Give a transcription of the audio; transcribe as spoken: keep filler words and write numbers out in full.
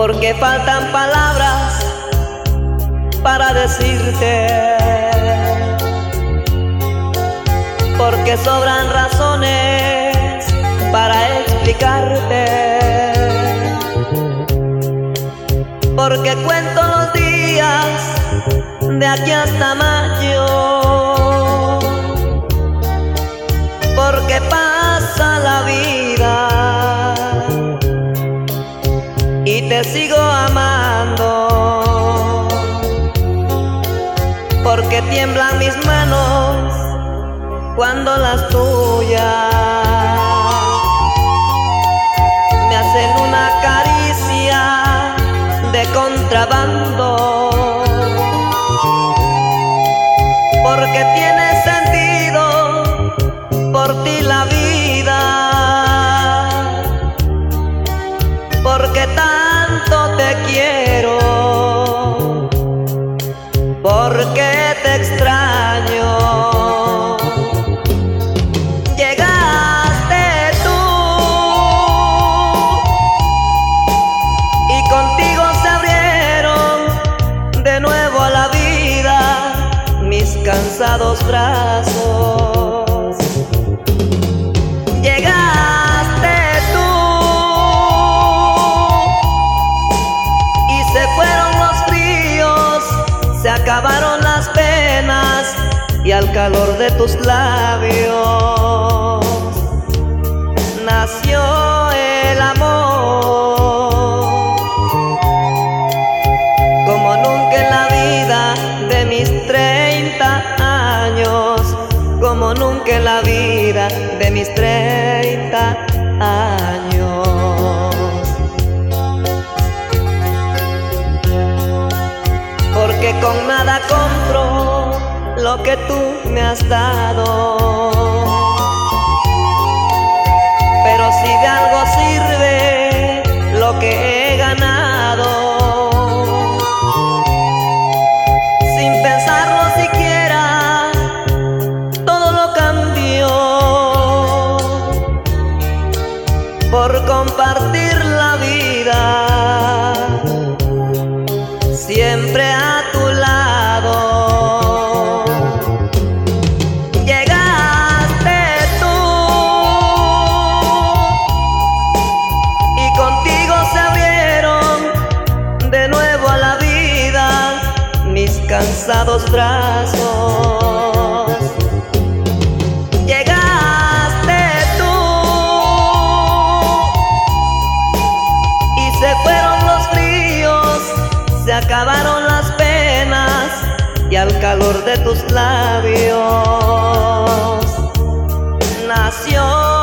porque faltan palabras para decirte, porque sobran razones para explicarte, porque cuento los días de aquí hasta mayo, porque pasa la vida y te sigo amando, porque tiemblan mis manos cuando las tuyas me hacen una caricia de contrabando, porque tiene sentido por ti la vida, porque tanto te quiero, porque te extraño. Llegaste tú y contigo se abrieron de nuevo a la vida mis cansados brazos. Llegaste tú y se fueron los fríos, se acabaron las penas y al calor de tus labios nació el amor, como nunca en la vida de mis treinta años, como nunca en la vida de mis treinta años. Porque con nada compro lo que tú me has dado, pero si de algo sirve lo que he ganado, sin pensarlo siquiera todo lo cambió por compartir la vida siempre a tu lado. Llegaste tú y contigo se abrieron de nuevo a la vida mis cansados brazos. Llegaste tú y se fueron los fríos, se acabaron las penas y al calor de tus labios nació